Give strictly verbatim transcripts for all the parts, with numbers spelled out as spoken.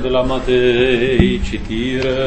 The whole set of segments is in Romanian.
de la Matei, citire.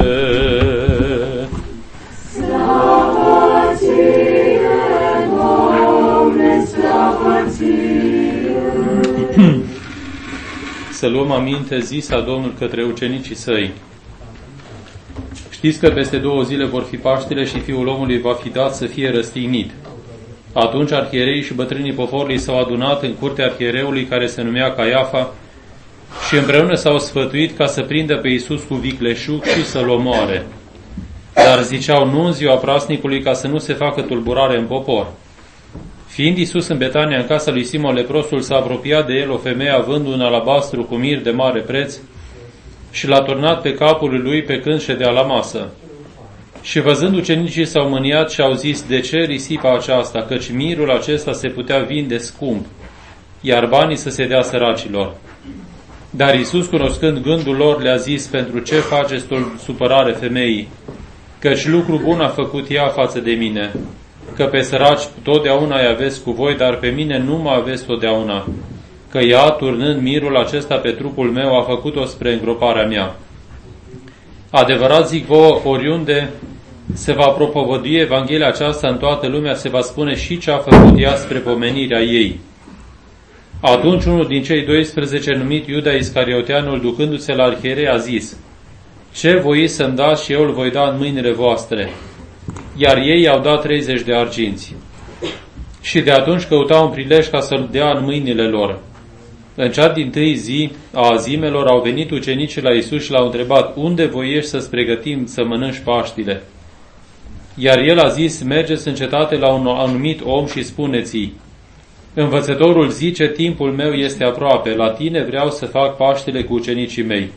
Slavă ție, Doamne, slavă ție! Să luăm aminte, zisa Domnul către ucenicii săi. Știți că peste două zile vor fi Paștile și Fiul omului va fi dat să fie răstignit. Atunci arhiereii și bătrânii poporului s-au adunat în curtea arhiereului care se numea Caiafa și împreună s-au sfătuit ca să prindă pe Iisus cu vicleșug și să-l omoare. Dar ziceau, nu în ziua prasnicului, ca să nu se facă tulburare în popor. Fiind Iisus în Betania, în casa lui Simon leprosul, s-a apropiat de el o femeie având un alabastru cu mir de mare preț și l-a turnat pe capul lui pe când ședea la masă. Și văzând ucenicii s-au mâniat și au zis, de ce risipa aceasta, căci mirul acesta se putea vinde scump, iar banii să se dea săracilor. Dar Iisus, cunoscând gândul lor, le-a zis, pentru ce faceți supărare femeii? Căci lucru bun a făcut ea față de mine, că pe săraci totdeauna îi aveți cu voi, dar pe mine nu mă aveți totdeauna, că ea, turnând mirul acesta pe trupul meu, a făcut-o spre îngroparea mea. Adevărat zic vouă, oriunde se va propovădui Evanghelia aceasta în toată lumea, se va spune și ce a făcut ea spre pomenirea ei. Atunci unul din cei doisprezece, numit Iuda Iscarioteanul, ducându-se la arhierei, a zis, ce voiți să-mi dați și eu îl voi da în mâinile voastre? Iar ei i-au dat treizeci de arginți. Și de atunci căutau un prilej ca să-l dea în mâinile lor. În cea dintâi zi a azimelor au venit ucenicii la Iisus și l-au întrebat, unde voiești să-ți pregătim să mănânci Paștile? Iar el a zis, mergeți în cetate la un anumit om și spuneți-i, învățătorul zice, timpul meu este aproape, la tine vreau să fac Paștile cu ucenicii mei.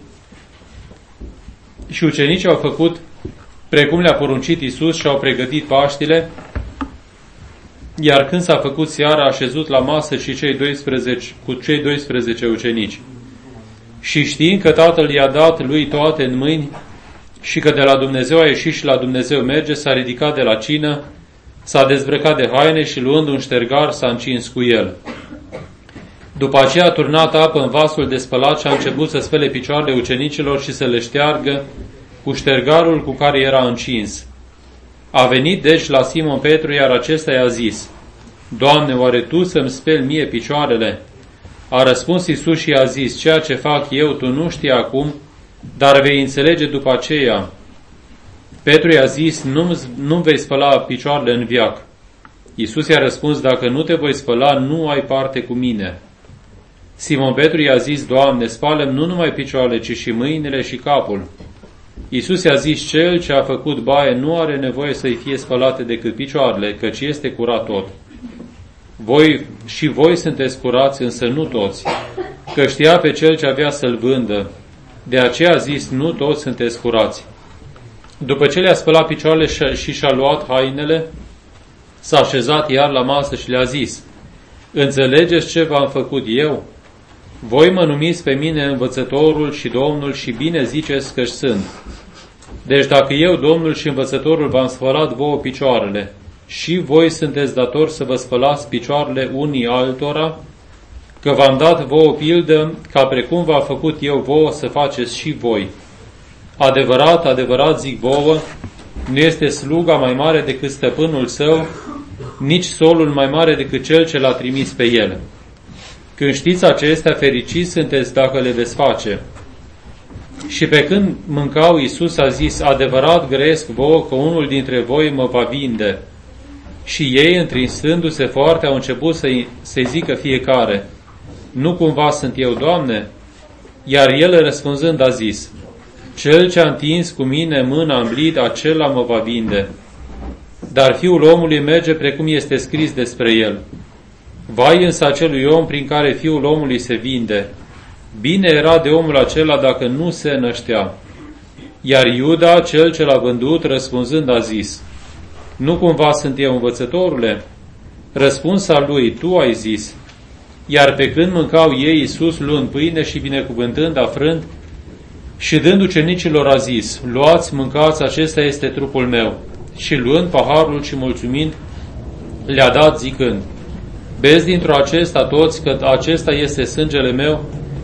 Și ucenicii au făcut precum le-a poruncit Iisus și au pregătit Paștile, iar când s-a făcut seara, a așezut la masă și cei doisprezece, cu cei doisprezece ucenici. Și știind că Tatăl i-a dat lui toate în mâini și că de la Dumnezeu a ieșit și la Dumnezeu merge, s-a ridicat de la cină, s-a dezbrăcat de haine și luând un ștergar s-a încins cu el. După aceea a turnat apă în vasul de spălat și a început să spele picioarele ucenicilor și să le șteargă cu ștergarul cu care era încins. A venit deci la Simon Petru, iar acesta i-a zis, Doamne, oare Tu să-mi speli mie picioarele? A răspuns Iisus și i-a zis, ceea ce fac eu tu nu știi acum, dar vei înțelege după aceea. Petru i-a zis, nu, nu vei spăla picioarele în veac. Iisus i-a răspuns, dacă nu te voi spăla, nu ai parte cu mine. Simon Petru i-a zis, Doamne, spală-mi nu numai picioarele, ci și mâinile și capul. Iisus i-a zis, cel ce a făcut baie nu are nevoie să-i fie spălate decât picioarele, căci este curat tot. Voi și voi sunteți curați, însă nu toți, că știa pe cel ce avea să-l vândă. De aceea a zis, nu toți sunteți curați. După ce le-a spălat picioarele și și-a luat hainele, s-a așezat iar la masă și le-a zis, înțelegeți ce v-am făcut eu? Voi mă numiți pe mine învățătorul și Domnul și bine ziceți că sunt. Deci dacă eu, Domnul și învățătorul, v-am spălat vouă picioarele, și voi sunteți datori să vă spălați picioarele unii altora, că v-am dat vouă pildă, ca precum v-a făcut eu vouă să faceți și voi. Adevărat, adevărat zic vouă, nu este sluga mai mare decât stăpânul său, nici solul mai mare decât cel ce l-a trimis pe el. Când știți acestea, fericiți sunteți dacă le veți face. Și pe când mâncau, Iisus a zis, adevărat grăiesc vouă că unul dintre voi mă va vinde. Și ei, întrinsându-se foarte, au început să-i, să-i zică fiecare, nu cumva sunt eu, Doamne? Iar el răspunzând a zis, cel ce a întins cu mine mâna în blid, acela mă va vinde. Dar Fiul omului merge precum este scris despre el. Vai însă acelui om prin care Fiul omului se vinde. Bine era de omul acela dacă nu se năștea. Iar Iuda, cel ce l-a vândut, răspunzând a zis, nu cumva sunt eu învățătorule? Răspunsa lui, tu ai zis. Iar pe când mâncau ei, Iisus, luând pâine și binecuvântând, afrând, și dând ucenicilor a zis, luați, mâncați, acesta este trupul meu. Și luând paharul și mulțumind, le-a dat zicând, beți dintr-o acesta toți, că acesta este sângele meu,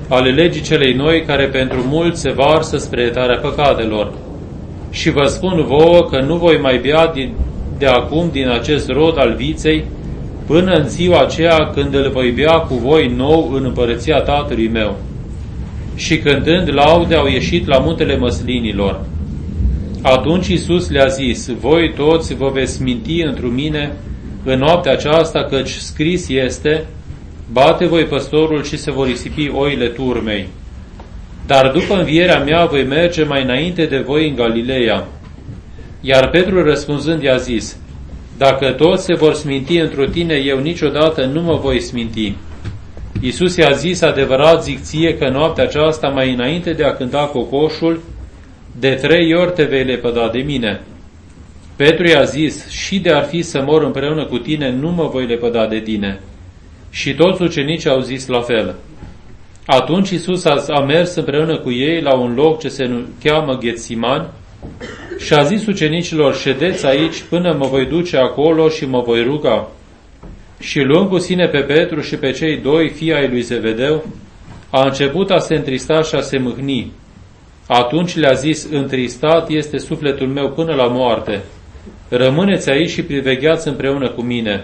ale legii celei noi, care pentru mulți se varsă spre iertarea păcatelor. Și vă spun vouă că nu voi mai bea din, de acum din acest rod al viței, până în ziua aceea când îl voi bea cu voi nou în împărăția Tatălui meu. Și cântând laude au ieșit la muntele măslinilor. Atunci Iisus le-a zis: voi toți vă veți minti întru mine în noaptea aceasta, căci scris este: bate voi păstorul și se vor risipi oile turmei. Dar după învierea mea voi merge mai înainte de voi în Galileea. Iar Petru răspunzând i-a zis: dacă toți se vor sminti întru tine, eu niciodată nu mă voi sminti. Iisus i-a zis: adevărat zic ție că noaptea aceasta, mai înainte de a cânta cocoșul, de trei ori te vei lepăda de mine. Petru i-a zis: și de ar fi să mor împreună cu tine, nu mă voi lepăda de tine. Și toți ucenicii au zis la fel. Atunci Iisus a mers împreună cu ei la un loc ce se cheamă Ghetsimani și a zis ucenicilor: ședeți aici până mă voi duce acolo și mă voi ruga. Și luând cu sine pe Petru și pe cei doi fii ai lui Zevedeu, a început a se întrista și a se mâhni. Atunci le-a zis: întristat este sufletul meu până la moarte. Rămâneți aici și privegheați împreună cu mine.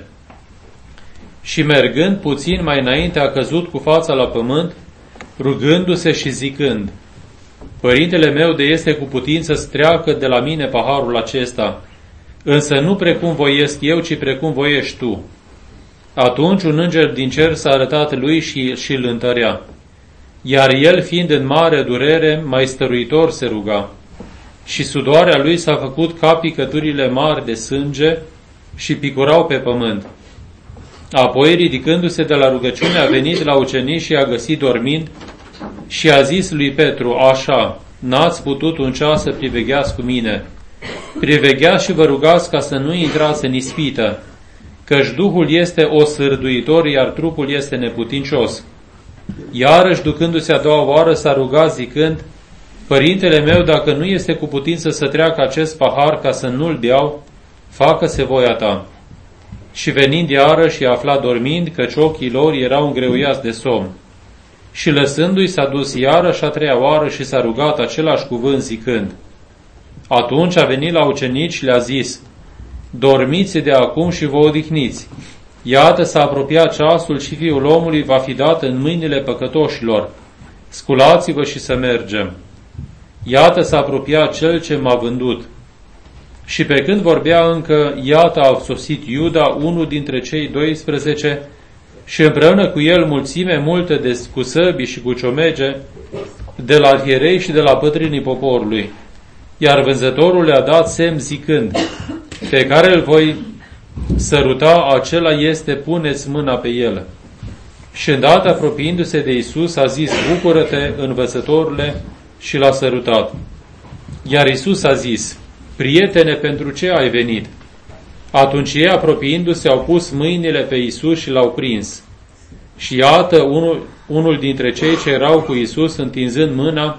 Și mergând puțin mai înainte, a căzut cu fața la pământ, rugându-se și zicând: Părintele meu de este cu putință să treacă de la mine paharul acesta, însă nu precum voiesc eu, ci precum voiești tu. Atunci un înger din cer s-a arătat lui și, și îl întărea. Iar el, fiind în mare durere, mai stăruitor se ruga. Și sudoarea lui s-a făcut ca picăturile mari de sânge și picurau pe pământ. Apoi, ridicându-se de la rugăciune, a venit la ucenici și a găsit dormind și a zis lui Petru: așa, n-ați putut un ceas să privegheați cu mine. Privegheați și vă rugați ca să nu intrați în ispită, căci Duhul este osârduitor, iar trupul este neputincios. Iarăși, ducându-se a doua oară, s-a rugat zicând: Părintele meu, dacă nu este cu putință să treacă acest pahar ca să nu-l beau, facă-se voia ta. Și venind iarăși, i-a aflat dormind, căci ochii lor erau îngreuiați de somn. Și lăsându-i, s-a dus iarăși a treia oară și s-a rugat același cuvânt zicând. Atunci a venit la ucenici și le-a zis: dormiți de acum și vă odihniți. Iată, s-a apropiat ceasul și Fiul omului va fi dat în mâinile păcătoșilor. Sculați-vă și să mergem. Iată, s-a apropiat cel ce m-a vândut. Și pe când vorbea încă, iată, a sosit Iuda, unul dintre cei doisprezece, și împreună cu el mulțime multă de cu săbii și cu ciomege, de la arhierei și de la pătrânii poporului. Iar vânzătorul le-a dat semn zicând: pe care îl voi săruta, acela este, puneți mâna pe el. Și îndată, apropiindu-se de Iisus, a zis: bucură-te, învățătorule, și l-a sărutat. Iar Iisus a zis: prietene, pentru ce ai venit? Atunci ei, apropiindu-se, au pus mâinile pe Iisus și l-au prins. Și iată, unul, unul dintre cei ce erau cu Iisus, întinzând mâna,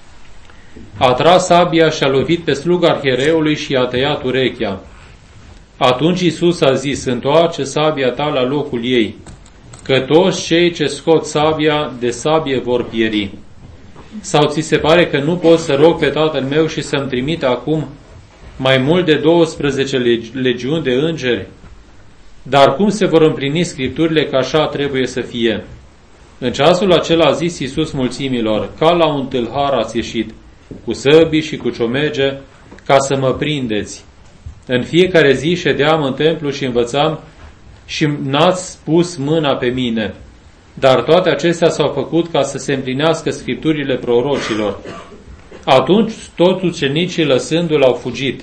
a tras sabia și a lovit pe sluga arhiereului și i-a tăiat urechea. Atunci Iisus a zis: întoarce sabia ta la locul ei, că toți cei ce scot sabia de sabie vor pieri. Sau ți se pare că nu pot să rog pe Tatăl meu și să-mi trimite acum mai mult de douăsprezece legiuni de îngeri? Dar cum se vor împlini Scripturile că așa trebuie să fie? În ceasul acela a zis Iisus mulțimilor: ca la un tâlhar ați ieșit, cu săbii și cu ciomege, ca să mă prindeți. În fiecare zi ședeam în templu și învățam și n-ați pus mâna pe mine. Dar toate acestea s-au făcut ca să se împlinească Scripturile prorocilor. Atunci toți ucenicii, lăsându-l, au fugit.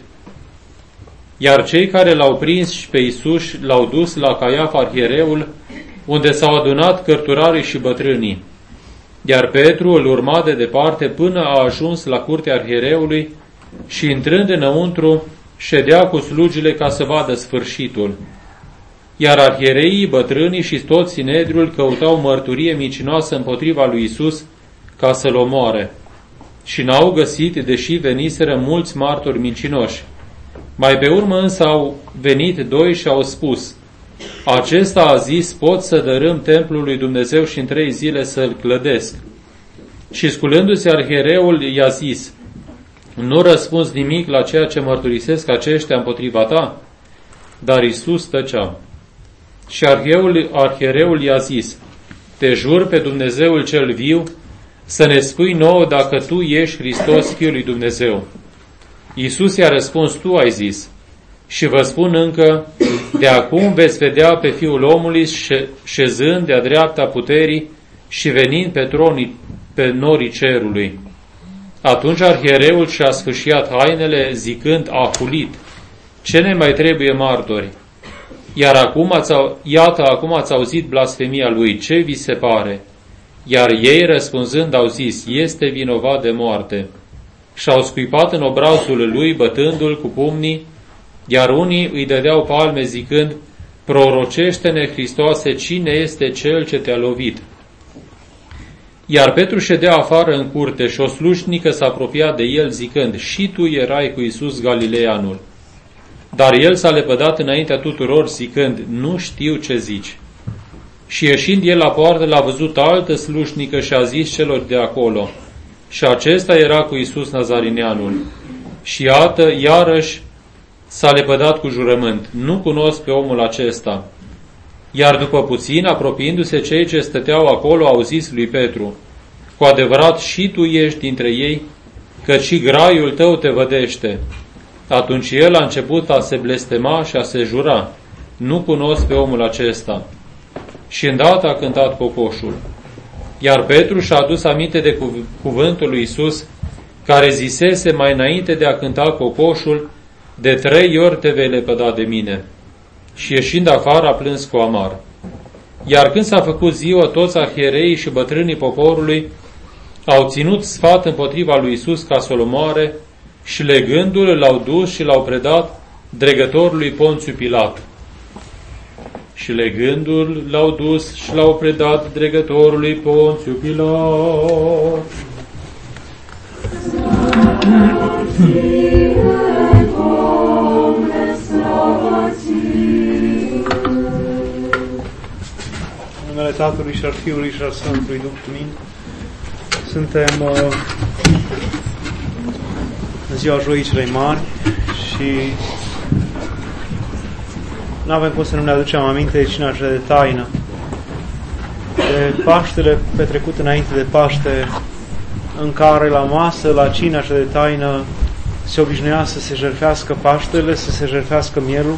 Iar cei care l-au prins și pe Iisus l-au dus la Caiafa arhiereul, unde s-au adunat cărturarii și bătrânii. Iar Petru îl urma de departe până a ajuns la curtea arhiereului și, intrând înăuntru, ședea cu slugile ca să vadă sfârșitul. Iar arhiereii, bătrânii și toți Sinedriul căutau mărturie mincinoasă împotriva lui Iisus ca să-l omoare. Și n-au găsit, deși veniseră mulți martori mincinoși. Mai pe urmă însă au venit doi și au spus: acesta a zis: pot să dărâm templul lui Dumnezeu și în trei zile să-l clădesc. Și sculându-se arhiereul i-a zis: nu răspunzi nimic la ceea ce mărturisesc aceștia împotriva ta? Dar Iisus tăcea. Și arhiereul, arhiereul i-a zis: te jur pe Dumnezeul cel viu să ne spui nouă dacă tu ești Hristos, Fiul lui Dumnezeu. Iisus i-a răspuns: tu ai zis. Și vă spun încă, de acum veți vedea pe Fiul omului șezând de-a dreapta puterii și venind pe tronii, pe norii cerului. Atunci arhiereul și-a sfâșiat hainele, zicând: a hulit. Ce ne mai trebuie martori? Iar acum ați, iată, acum ați auzit blasfemia lui, ce vi se pare? Iar ei, răspunzând, au zis: este vinovat de moarte. Și-au scuipat în obrazul lui, bătându-l cu pumnii, iar unii îi dădeau palme, zicând: prorocește-ne, Hristoase, cine este cel ce te-a lovit? Iar Petru ședea afară în curte și o slujnică s-a apropiat de el, zicând: și tu erai cu Iisus Galileanul. Dar el s-a lepădat înaintea tuturor, zicând: nu știu ce zici. Și ieșind el la poartă, l-a văzut altă slujnică și a zis celor de acolo: și acesta era cu Iisus Nazarineanul. Și iată, iarăși s-a lepădat cu jurământ: nu cunosc pe omul acesta. Iar după puțin, apropiindu-se cei ce stăteau acolo, au zis lui Petru: cu adevărat și tu ești dintre ei, că și graiul tău te vădește. Atunci el a început a se blestema și a se jura: nu cunosc pe omul acesta. Și îndată a cântat cocoșul. Iar Petru și-a adus aminte de cuvântul lui Iisus, care zisese mai înainte de a cânta cocoșul: de trei ori te vei lepăda de mine. Și ieșind afară a plâns cu amar. Iar când s-a făcut ziua, toți arhiereii și bătrânii poporului au ținut sfat împotriva lui Iisus ca să-l omoare și legându-l l-au dus și l-au predat dregătorului Ponțiu Pilat. Și legându-l l-au dus și l-au predat dregătorului Ponțiu Pilat. În numele Tatălui și al Fiului și al Sfântului Duh, amin. Suntem uh, în ziua Joii celei Mari și nu avem cum să nu ne aducem aminte de cina cea de taină, de Paștele petrecut înainte de Paște, în care la masă, la cina cea de taină, se obișnuia să se jertfească Paștele, să se jertfească mielul.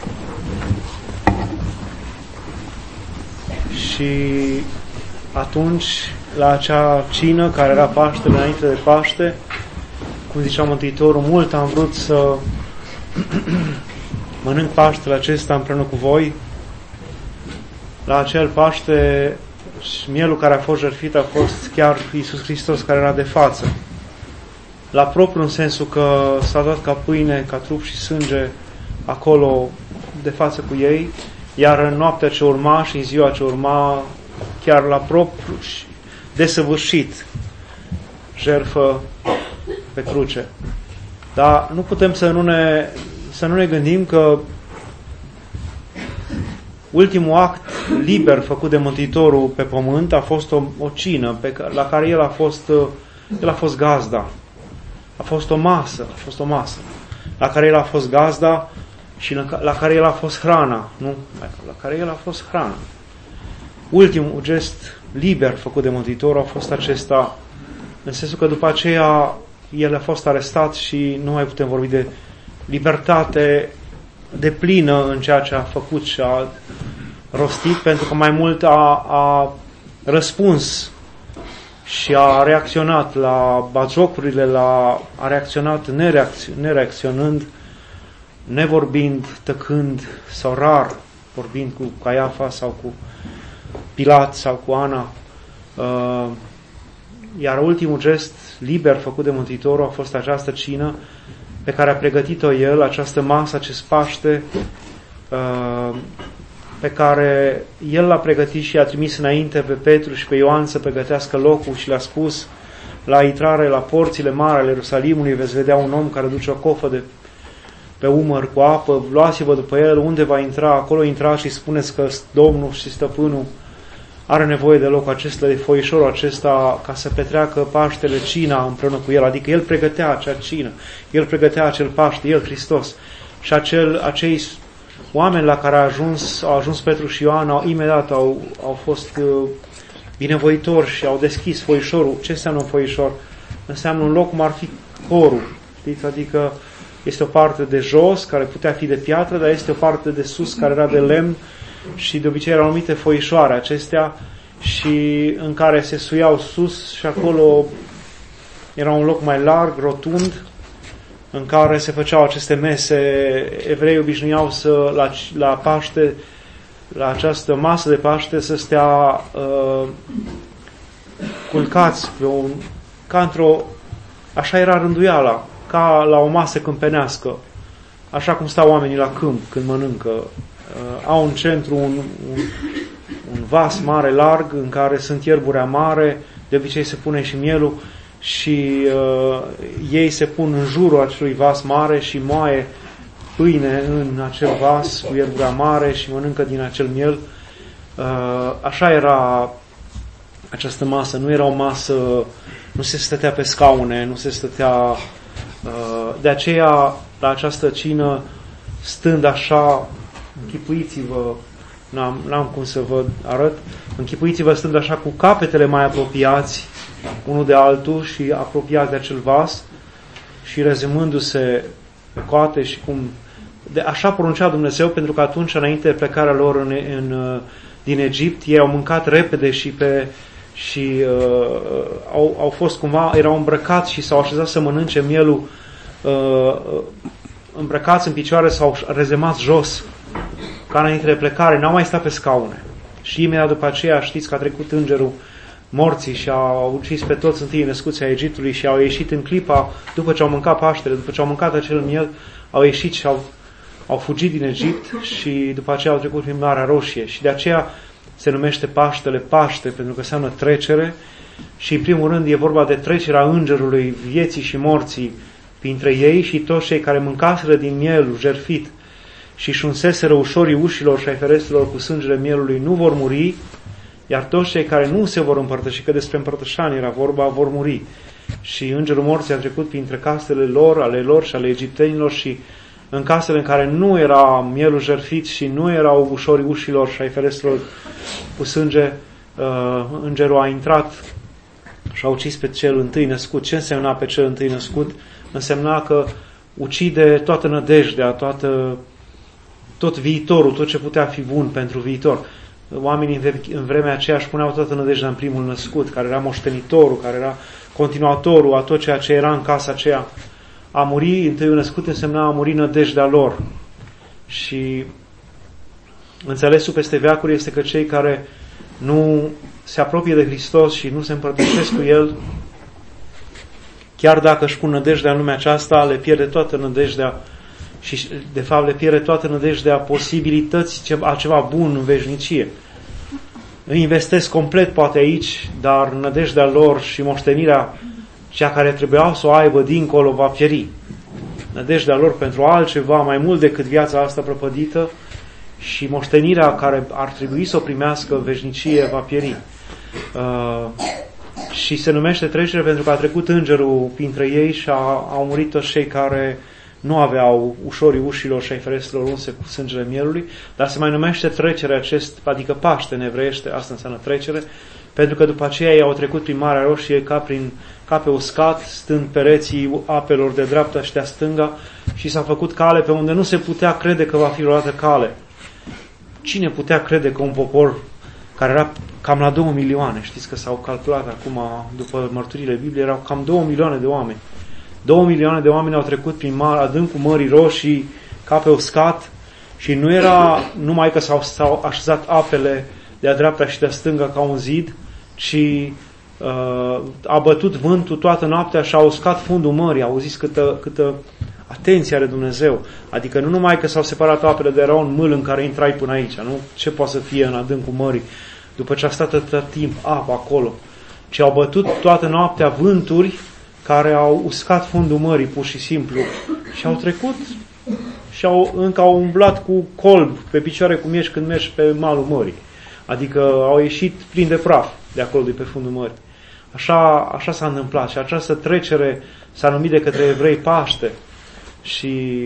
Și atunci, la acea cină, care era Paștele înainte de Paște, cum zicea Mântuitorul, mult am vrut să mănânc Paștele acesta împreună cu voi. La acel Paște, mielul care a fost jertfit a fost chiar Iisus Hristos, care era de față. La propriu, în sensul că s-a dat ca pâine, ca trup și sânge acolo de față cu ei, iar în noaptea ce urma și în ziua ce urma, chiar la propriu și desăvârșit jertfă pe cruce. Dar nu putem să nu ne, să nu ne gândim că ultimul act liber făcut de Mântuitorul pe pământ a fost o, o cină pe care, la care el a fost el a fost gazda. A fost o masă, a fost o masă la care el a fost gazda și la, la care el a fost hrana, nu? La care el a fost hrana. Ultimul gest liber făcut de Mântuitorul a fost acesta, în sensul că după aceea el a fost arestat și nu mai putem vorbi de libertate de plină în ceea ce a făcut și a rostit, pentru că mai mult a, a răspuns și a reacționat la batjocurile, la, a reacționat nereacț- nereacționând, nevorbind, tăcând sau rar vorbind cu Caiafa sau cu Pilat sau cu Ana. Uh, iar ultimul gest liber făcut de Mântuitorul a fost această cină pe care a pregătit-o el, această masă, acest Paște, uh, pe care el l-a pregătit și a trimis înainte pe Petru și pe Ioan să pregătească locul și le-a spus: la intrare la porțile mari ale Ierusalimului veți vedea un om care duce o cofă de pe umăr cu apă, luați-vă după el, unde va intra, acolo intrați și spuneți că Domnul și Stăpânul are nevoie de locul acesta, de foișorul acesta, ca să petreacă Paștele, cina împreună cu el. Adică el pregătea acea cină, el pregătea acel Paște, el Hristos. Și acel, acei oameni la care a ajuns, au ajuns Petru și Ioan, au, imediat au, au fost uh, binevoitori și au deschis foișorul. Ce înseamnă un foișor? Înseamnă un loc cum ar fi corul. Știți? Adică este o parte de jos, care putea fi de piatră, dar este o parte de sus, care era de lemn și de obicei erau numite foișoare acestea și în care se suiau sus și acolo era un loc mai larg, rotund, în care se făceau aceste mese. Evreii obișnuiau să, la, la Paște, la această masă de Paște, să stea uh, culcați pe un, ca într-o, așa era rânduiala, ca la o masă câmpenească, așa cum stau oamenii la câmp când mănâncă. Uh, au în centru un, un, un vas mare, larg, în care sunt ierburi amare, de obicei se pune și mielul, și uh, ei se pun în jurul acelui vas mare și moaie pâine în acel vas cu ierburi amare și mănâncă din acel miel. Uh, așa era această masă, nu era o masă, nu se stătea pe scaune, nu se stătea... Uh, de aceea, la această cină, stând așa, închipuiți-vă, n-am, n-am cum să vă arăt, închipuiți-vă stând așa cu capetele mai apropiați unul de altul și apropiați de acel vas și rezemându-se pe coate și cum... De, așa poruncea Dumnezeu, pentru că atunci, înainte de plecarea lor în, în, din Egipt, ei au mâncat repede și pe... și uh, au, au fost cumva, erau îmbrăcați și s-au așezat să mănânce mielul uh, îmbrăcați în picioare, s-au rezemat jos ca înainte de plecare, n-au mai stat pe scaune. Și imediat după aceea știți că a trecut îngerul morții și au ucis pe toți întâi născuți ai Egiptului și au ieșit în clipa, după ce au mâncat Paștele, după ce au mâncat acel miel, au ieșit și au, au fugit din Egipt și după aceea au trecut prin Marea Roșie. Și de aceea se numește Paștele Paște, pentru că înseamnă trecere și în primul rând e vorba de trecerea îngerului vieții și morții printre ei și toți cei care mâncaseră din mielul jertfit și șunseseră ușorii ușilor și ai ferestrelor cu sângele mielului nu vor muri, iar toți cei care nu se vor împărtăși, că despre împărtășanie era vorba, vor muri. Și îngerul morții a trecut printre casele lor, ale lor și ale egiptenilor și în casele în care nu era mielul jertfit și nu erau ușorii ușilor și ai ferestrelor cu sânge, uh, îngerul a intrat și a ucis pe cel întâi născut. Ce însemna pe cel întâi născut? Însemna că ucide toată nădejdea, toată, tot viitorul, tot ce putea fi bun pentru viitor. Oamenii în vremea aceea își puneau toată nădejdea în primul născut, care era moștenitorul, care era continuatorul a tot ceea ce era în casa aceea. A muri întâiul născut însemna a muri nădejdea lor. Și înțelesul peste veacuri este că cei care nu se apropie de Hristos și nu se împărtășesc cu El, chiar dacă își pun nădejdea în lumea aceasta, le pierde toată nădejdea și de fapt le pierde toată nădejdea posibilități a ceva bun în veșnicie. Îi investesc complet poate aici, dar nădejdea lor și moștenirea, cea care trebuiau să o aibă dincolo, va pieri. Nădejdea lor pentru altceva mai mult decât viața asta prăpădită și moștenirea care ar trebui să o primească în veșnicie va pieri. Uh, și se numește trecere pentru că a trecut îngerul printre ei și a, au murit toți cei care nu aveau ușorii ușilor și ai ferestrelor unse cu sângele mielului, dar se mai numește trecere acest, adică Paște în evreiește, asta înseamnă trecere, pentru că după aceea ei au trecut prin Marea Roșie ca, prin, ca pe uscat, stând pereții apelor de dreapta și de stânga și s-a făcut cale pe unde nu se putea crede că va fi vreodată cale. Cine putea crede că un popor care era cam la două milioane, știți că s-au calculat acum, după mărturile Bibliei, erau cam două milioane de oameni. Două milioane de oameni au trecut prin mare, adâncul Mării Roșii ca pe uscat și nu era numai că s-au, s-au așezat apele de-a dreapta și de-a stânga ca un zid, ci uh, a bătut vântul toată noaptea și a uscat fundul mării. Auziți câtă, câtă atenție are Dumnezeu. Adică nu numai că s-au separat apele, dar era un mâl în care intrai până aici. Nu? Ce poate să fie în adâncul mării după ce a stat atâta timp apă acolo? Ci au bătut toată noaptea vânturi care au uscat fundul mării, pur și simplu, și au trecut și au, încă au umblat cu colb pe picioare cum ești când mergi pe malul mării. Adică au ieșit plini de praf de acolo, de pe fundul mării. Așa, așa s-a întâmplat și această trecere s-a numit de către evrei Paște și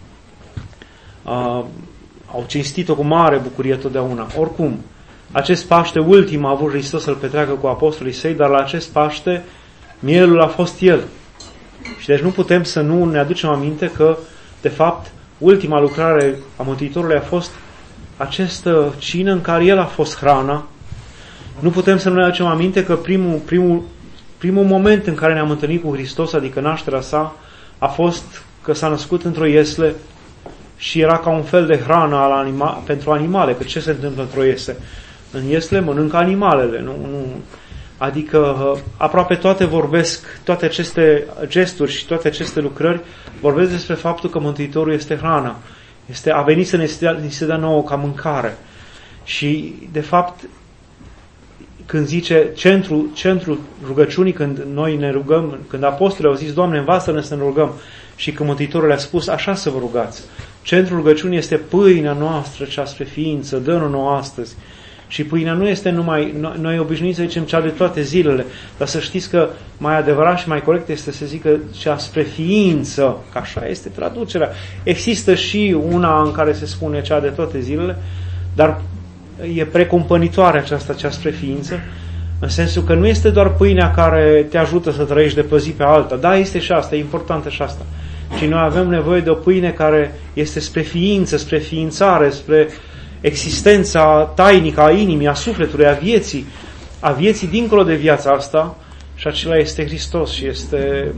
uh, au cinstit-o cu mare bucurie totdeauna. Oricum, acest Paște ultim a avut Hristos să-l petreacă cu apostolii săi, dar la acest Paște mielul a fost El. Și deci nu putem să nu ne aducem aminte că, de fapt, ultima lucrare a Mântuitorului a fost această cină în care El a fost hrana. Nu putem să nu ne aducem aminte că primul, primul, primul moment în care ne-am întâlnit cu Hristos, adică nașterea sa, a fost că s-a născut într-o iesle și era ca un fel de hrană al anima, pentru animale. Că ce se întâmplă într-o iesle? În iesle mănâncă animalele. Nu, nu. Adică aproape toate vorbesc, toate aceste gesturi și toate aceste lucrări vorbesc despre faptul că Mântuitorul este hrana. Este, a venit să ne se dea, ne se dea nouă ca mâncare. Și, de fapt, când zice centrul, centrul rugăciunii, când noi ne rugăm, când apostolii au zis, Doamne, învață-ne să ne rugăm, și când Mântuitorul le-a spus, așa să vă rugați. Centrul rugăciunii este pâinea noastră, cea spre ființă, dă-ne nouă astăzi. Și pâinea nu este numai, noi obișnuiți să zicem cea de toate zilele, dar să știți că mai adevărat și mai corect este să zică cea spre ființă, că așa este traducerea. Există și una în care se spune cea de toate zilele, dar e precumpănitoare aceasta, cea spre ființă, în sensul că nu este doar pâinea care te ajută să trăiești de pe zi pe alta. Da, este și asta, e importantă și asta. Și noi avem nevoie de o pâine care este spre ființă, spre ființare, spre existența tainică a inimii, a sufletului, a vieții, a vieții dincolo de viața asta, și acela este Hristos și este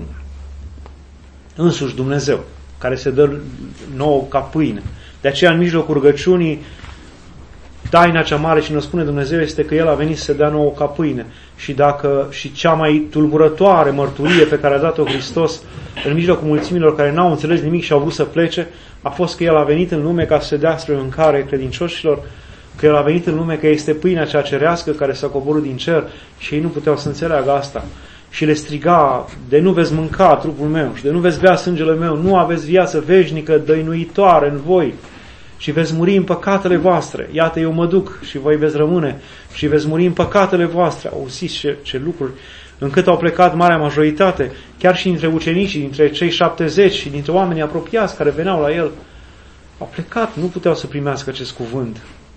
însuși Dumnezeu, care se dă nouă ca pâine. De aceea, în mijlocul rugăciunii, taina cea mare și ne spune Dumnezeu este că El a venit să se dea nouă ca pâine. Și dacă și cea mai tulburătoare mărturie pe care a dat-o Hristos în mijlocul mulțimilor care n-au înțeles nimic și au vrut să plece, a fost că El a venit în lume ca să se dea spre mâncare credincioșilor, că El a venit în lume că este pâinea cea cerească care s-a coborât din cer și ei nu puteau să înțeleagă asta. Și le striga, de nu veți mânca trupul meu și de nu veți bea sângele meu, nu aveți viață veșnică dăinuitoare în voi și veți muri în păcatele voastre. Iată, eu mă duc și voi veți rămâne și veți muri în păcatele voastre. Auziți ce, ce lucruri, încât au plecat marea majoritate, chiar și dintre ucenicii, dintre cei șaptezeci și dintre oamenii apropiați care veneau la El. Au plecat, nu puteau să primească acest cuvânt.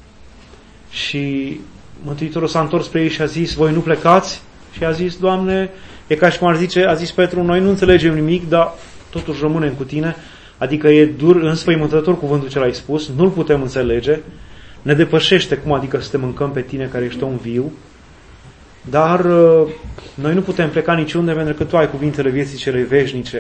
Și Mântuitorul s-a întors spre ei și a zis, voi nu plecați? Și a zis, Doamne, e ca și cum ar zice, a zis Petru, noi nu înțelegem nimic, dar totuși rămânem cu Tine. Adică e dur, înspăimântător cuvântul ce l-ai spus, nu-l putem înțelege, ne depășește cum adică să te mâncăm pe Tine care ești om viu, dar noi nu putem pleca niciunde pentru că Tu ai cuvintele vieții cele veșnice.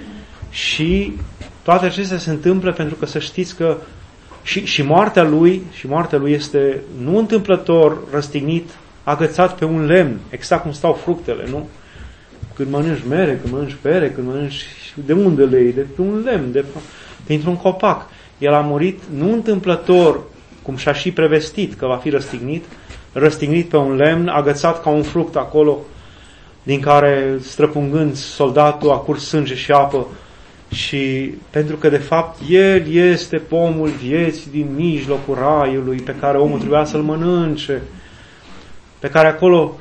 Și toate acestea se întâmplă pentru că să știți că și, și moartea Lui, și moartea Lui este nu întâmplător răstignit, agățat pe un lemn, exact cum stau fructele, nu? Când mănânci mere, când mănânci pere, când mănânci, de unde le iei? De pe un lemn, de dintr-un copac. El a murit nu întâmplător, cum și-a și prevestit că va fi răstignit, răstignit pe un lemn, agățat ca un fruct acolo, din care, străpungând, soldatul a curs sânge și apă. Și pentru că, de fapt, El este pomul vieții din mijlocul raiului, pe care omul trebuia să-l mănânce, pe care acolo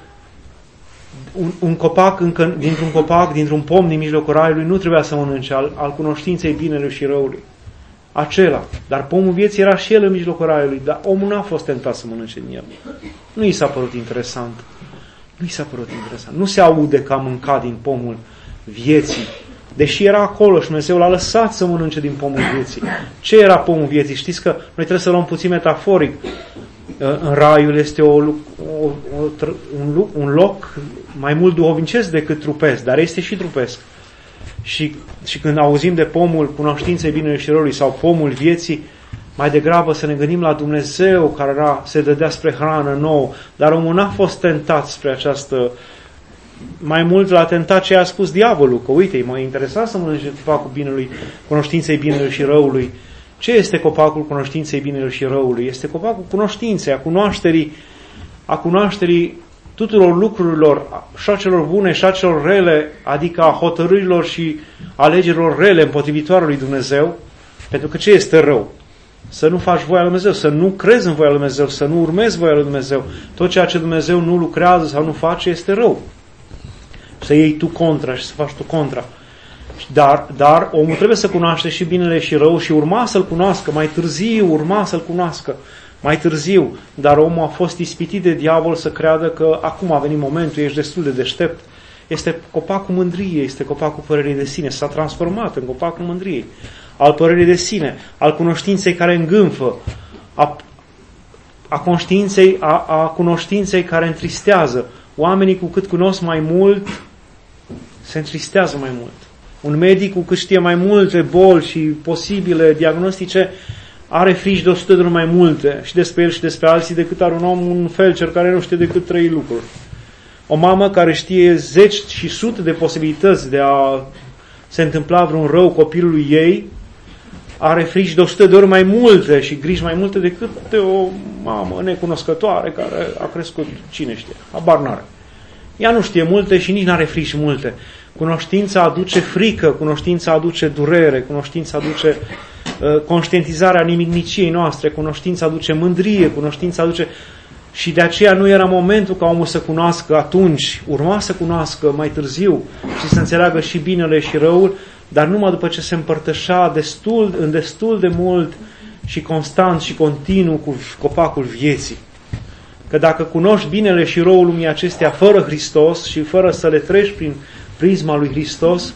un, un copac, încă, dintr-un copac, dintr-un pom din mijlocul raiului, nu trebuia să mănânce, al, al cunoștinței binelui și răului. Acela. Dar pomul vieții era și el în mijlocul raiului, dar omul n-a fost tentat să mănânce din el. Nu i s-a părut interesant. Nu i s-a părut interesant. Nu se aude că a mâncat din pomul vieții. Deși era acolo și Dumnezeu l-a lăsat să mănânce din pomul vieții. Ce era pomul vieții? Știți că noi trebuie să luăm puțin metaforic. În raiul este o, o, o, un, un loc mai mult duhovnicesc decât trupesc, dar este și trupesc. Și, și când auzim de pomul cunoștinței binelui și răului sau pomul vieții, mai degrabă să ne gândim la Dumnezeu care era, se dădea spre hrană nouă, dar omul n-a fost tentat spre această, mai mult l-a tentat ce a spus diavolul, că uite, m-a interesat să mănânce copacul binelui, cunoștinței binelui și răului. Ce este copacul cunoștinței binelui și răului? Este copacul cunoștinței, a cunoașterii, a cunoașterii tuturor lucrurilor, și a celor bune și a celor rele, adică a hotărârilor și alegerilor rele împotrivitoare lui Dumnezeu. Pentru că ce este rău? să nu faci voia lui Dumnezeu, să nu crezi în voia lui Dumnezeu, să nu urmezi voia lui Dumnezeu. Tot ceea ce Dumnezeu nu lucrează sau nu face este rău. Să iei tu contra și să faci tu contra. Dar, dar omul trebuie să cunoaște și binele și rău și urma să-l cunoască, mai târziu urma să-l cunoască, mai târziu. Dar omul a fost ispitit de diavol să creadă că acum a venit momentul, ești destul de deștept. Este copacul mândriei, este copacul părerii de sine, s-a transformat în copacul mândriei, al părerii de sine, al cunoștinței care îngânfă, a, a, conștiinței, a, a cunoștinței care întristează. Oamenii cu cât cunosc mai mult, se întristează mai mult. Un medic cu cât știe mai multe boli și posibile diagnostice, are frici de o sută de ori mai multe și despre el și despre alții decât are un om, un felcer care nu știe decât trei lucruri. O mamă care știe zeci și sute de posibilități de a se întâmpla vreun rău copilului ei, are frici de o sută de ori mai multe și griji mai multe decât de o mamă necunoscătoare care a crescut, cine știe, habar n-are. Ea nu știe multe și nici n-are frici multe. Cunoștința aduce frică, cunoștința aduce durere, cunoștința aduce uh, conștientizarea nimicniciei noastre, cunoștința aduce mândrie, cunoștința aduce... Și de aceea nu era momentul ca omul să cunoască atunci, urma să cunoască mai târziu și să înțeleagă și binele și răul, dar numai după ce se împărtășea destul, în destul de mult și constant și continuu cu copacul vieții. Că dacă cunoști binele și răul lumii acestea fără Hristos și fără să le treci prin prisma lui Hristos,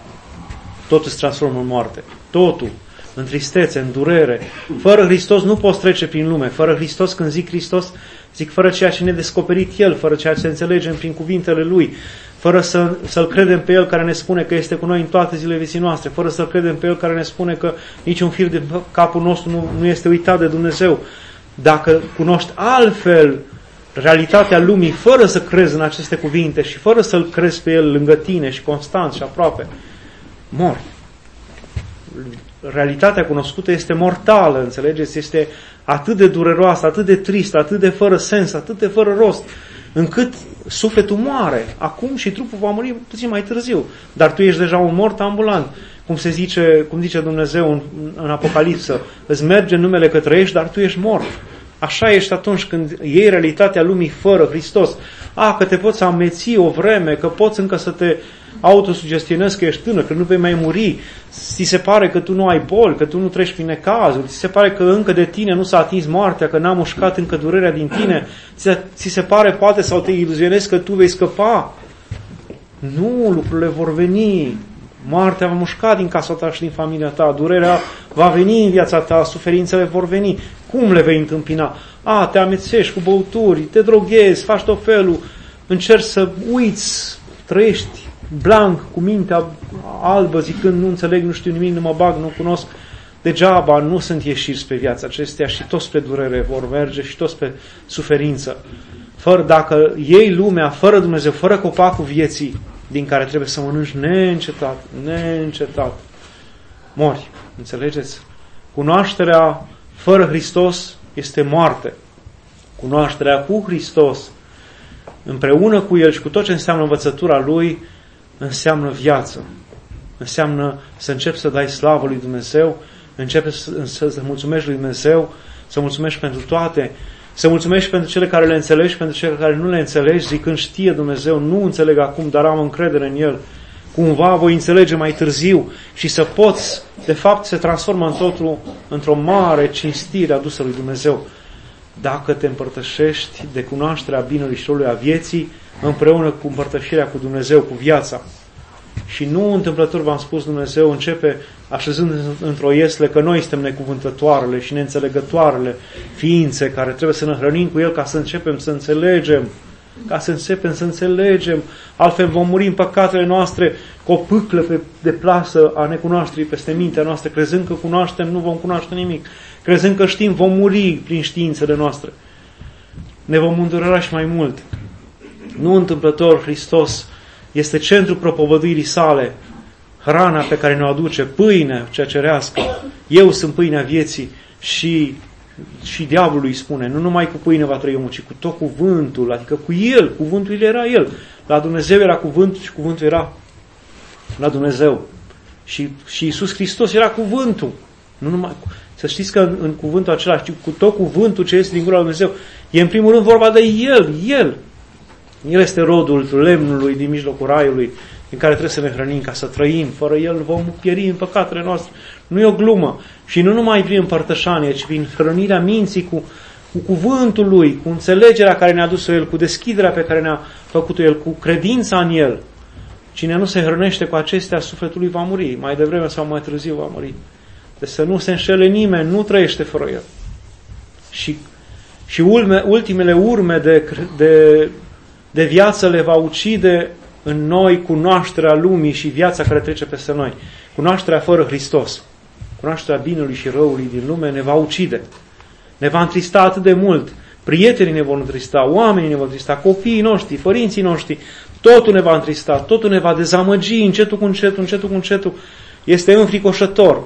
totul se transformă în moarte. Totul. În tristețe, în durere. Fără Hristos nu poți trece prin lume. Fără Hristos, când zic Hristos, zic fără ceea ce ne-a descoperit El, fără ceea ce înțelegem prin cuvintele Lui, fără să, să-L credem pe El care ne spune că este cu noi în toate zilele vieții noastre, fără să-L credem pe El care ne spune că niciun fir de capul nostru nu, nu este uitat de Dumnezeu. Dacă cunoști altfel realitatea lumii, fără să crezi în aceste cuvinte și fără să-L crezi pe El lângă tine și constant și aproape, mori. Realitatea cunoscută este mortală, înțelegeți? Este atât de dureroasă, atât de tristă, atât de fără sens, atât de fără rost, încât sufletul moare acum și trupul va muri puțin mai târziu. Dar tu ești deja un mort ambulant. Cum se zice, cum zice Dumnezeu în, în Apocalipsă, îți merge numele că trăiești, dar tu ești mort. Așa ești atunci când iei realitatea lumii fără Hristos. A, că te poți ameți o vreme, că poți încă să te autosugestionezi că ești tânăr, că nu vei mai muri, ți se pare că tu nu ai boli, că tu nu treci prin necazuri, ți se pare că încă de tine nu s-a atins moartea, că n-a mușcat încă durerea din tine, ți se pare poate sau te iluzionezi că tu vei scăpa. Nu, lucrurile vor veni. Moartea va mușca din casa ta și din familia ta, durerea va veni în viața ta, suferințele vor veni. Cum le vei întâmpina? A, te amețești cu băuturi, te droghezi, faci tot felul, încerci să uiți, trăiești blanc, cu mintea albă, zicând nu înțeleg, nu știu nimic, nu mă bag, nu cunosc, degeaba nu sunt ieșiri spre viața acestea și toți spre durere vor merge și toți spre suferință. Fără, dacă iei lumea fără Dumnezeu, fără copacul vieții, din care trebuie să mănânci neîncetat, neîncetat, mori. Înțelegeți? Cunoașterea fără Hristos este moarte. Cunoașterea cu Hristos, împreună cu El și cu tot ce înseamnă învățătura Lui, înseamnă viață. Înseamnă să începi să dai slavă lui Dumnezeu, începi să, să, să mulțumești lui Dumnezeu, să mulțumești pentru toate, să mulțumești pentru cele care le înțelegi, pentru cele care nu le înțelegi, zicând știe Dumnezeu, nu înțeleg acum, dar am încredere în El. Cumva voi înțelege mai târziu și să poți, de fapt, se transformă în totul într-o mare cinstire adusă lui Dumnezeu. Dacă te împărtășești de cunoașterea binelui și răului a vieții, împreună cu împărtășirea cu Dumnezeu, cu viața. Și nu întâmplător, v-am spus, Dumnezeu începe așezând într-o iesle că noi suntem necuvântătoarele și neînțelegătoarele ființe care trebuie să ne hrănim cu El ca să începem să înțelegem, ca să începem să înțelegem. Altfel vom muri în păcatele noastre cu o pâclă de plasă a necunoașterii peste mintea noastră, crezând că cunoaștem, nu vom cunoaște nimic. Crezând că știm, vom muri prin științele noastre. Ne vom îndurera și mai mult. Nu întâmplător, Hristos este centrul propovăduirii sale, hrana pe care ne-o aduce, pâinea cea cerească. Eu sunt pâinea vieții și, și diavolul îi spune, nu numai cu pâine va trăi omul, ci cu tot cuvântul, adică cu El, cuvântul era El. La Dumnezeu era cuvântul și cuvântul era la Dumnezeu. Și, și Iisus Hristos era cuvântul. Nu numai, Să știți că în, în cuvântul acela, cu tot cuvântul ce este din gura lui Dumnezeu, e în primul rând vorba de El, El. El este rodul lemnului din mijlocul raiului, din care trebuie să ne hrănim ca să trăim. Fără El vom pieri în păcatele noastre. Nu e o glumă. Și nu numai prin împărtășanie, ci prin hrănirea minții cu, cu cuvântul Lui, cu înțelegerea care ne-a dus-o El, cu deschiderea pe care ne-a făcut-o El, cu credința în El. Cine nu se hrănește cu acestea, sufletul lui va muri. Mai devreme sau mai târziu va muri. Deci să nu se înșele nimeni, nu trăiește fără El. Și, și ulme, ultimele urme de, de, de viață le va ucide în noi cunoașterea lumii și viața care trece peste noi. Cunoașterea fără Hristos, cunoașterea binelui și răului din lume ne va ucide. Ne va întrista atât de mult. Prietenii ne vor întrista, oamenii ne vor întrista, copiii noștri, părinții noștri. Totul ne va întrista, totul ne va dezamăgi încetul cu încetul, încetul cu încetul. Este înfricoșător.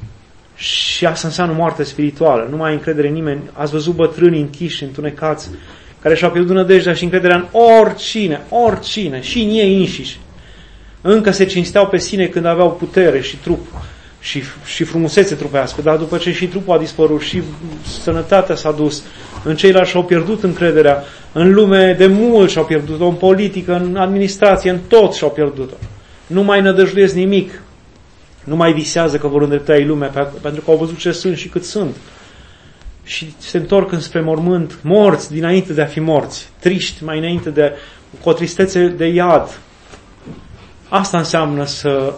Și asta înseamnă moarte spirituală. Nu mai ai încredere în nimeni. Ați văzut bătrânii închiși, întunecați, care și-au pierdut nădejdea și încrederea în oricine, oricine, și în ei înșiși. Încă se cinsteau pe sine când aveau putere și trup și, și frumusețe trupească, dar după ce și trupul a dispărut și sănătatea s-a dus, în ceilalți și-au pierdut încrederea, în lume de mult și-au pierdut-o, în politică, în administrație, în tot și-au pierdut-o. Nu mai nădăjduiesc nimic. Nu mai visează că vor îndrepta ei lumea, pentru că au văzut ce sunt și cât sunt. Și se întorc înspre mormânt, morți dinainte de a fi morți, triști mai înainte de, cu o tristețe de iad. Asta înseamnă să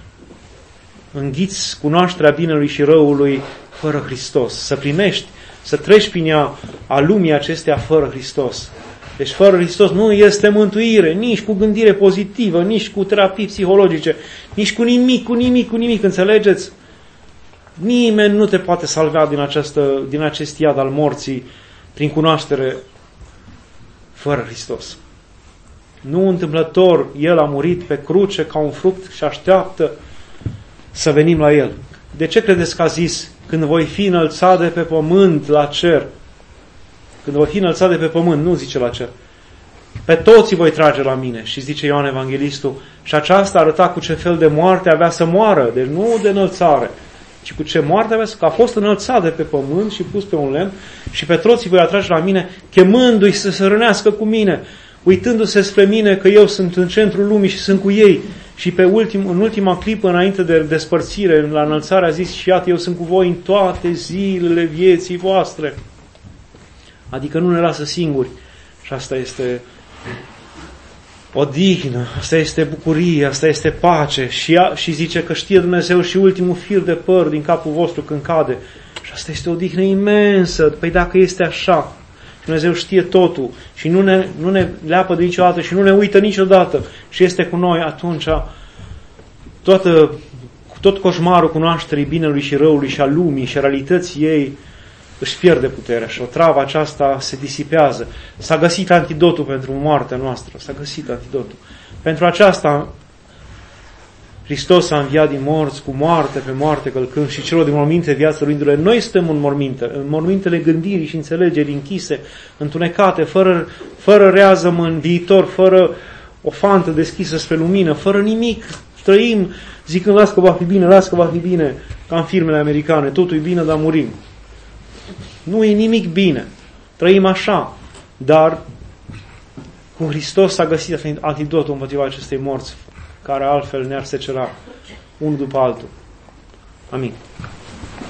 înghiți cunoașterea binelui și răului fără Hristos, să primești, să treci prin ea a lumii acesteia fără Hristos. Deci fără Hristos nu este mântuire, nici cu gândire pozitivă, nici cu terapii psihologice, nici cu nimic, cu nimic, cu nimic, înțelegeți? Nimeni nu te poate salva din, această, din acest iad al morții prin cunoaștere fără Hristos. Nu întâmplător, El a murit pe cruce ca un fruct și așteaptă să venim la El. De ce credeți că a zis, când voi fi înălțat de pe pământ la cer? Când voi fi înălțat de pe pământ, nu zice la cer. Pe toți voi trage la mine. Și zice Ioan Evanghelistul, și aceasta arăta cu ce fel de moarte avea să moară. Deci nu de înălțare, ci cu ce moarte avea să... Că a fost înălțat de pe pământ și pus pe un lemn și pe toți voi atrage la mine, chemându-i să se rănească cu mine, uitându-se spre mine că eu sunt în centrul lumii și sunt cu ei. Și pe ultim, în ultima clipă, înainte de despărțire, la înălțare, a zis, și iată, eu sunt cu voi în toate zilele vieții voastre. Adică nu ne lasă singuri. Și asta este odihnă, asta este bucurie, asta este pace. Și, ea, și zice că știe Dumnezeu și ultimul fir de păr din capul vostru când cade. Și asta este o odihnă imensă. Păi dacă este așa, Dumnezeu știe totul și nu ne, nu ne leapă de niciodată și nu ne uită niciodată și este cu noi, atunci toată, tot coșmarul cunoașterii binelui și răului și a lumii și a realității ei își pierde puterea și o travă aceasta se disipează. S-a găsit antidotul pentru moartea noastră, s-a găsit antidotul. Pentru aceasta Hristos a înviat din morți, cu moarte pe moarte călcând și celor din morminte viață luindu-le. Noi stăm în morminte, în mormintele gândirii și înțelegerii închise, întunecate, fără, fără reazăm în viitor, fără o fantă deschisă spre lumină, fără nimic. Trăim zicând, las că va fi bine, las că va fi bine, ca în filmele americane, totul e bine, dar murim. Nu e nimic bine. Trăim așa, dar cu Hristos s-a găsit antidotul împotriva acestei morți, care altfel ne-ar secera unul după altul. Amin.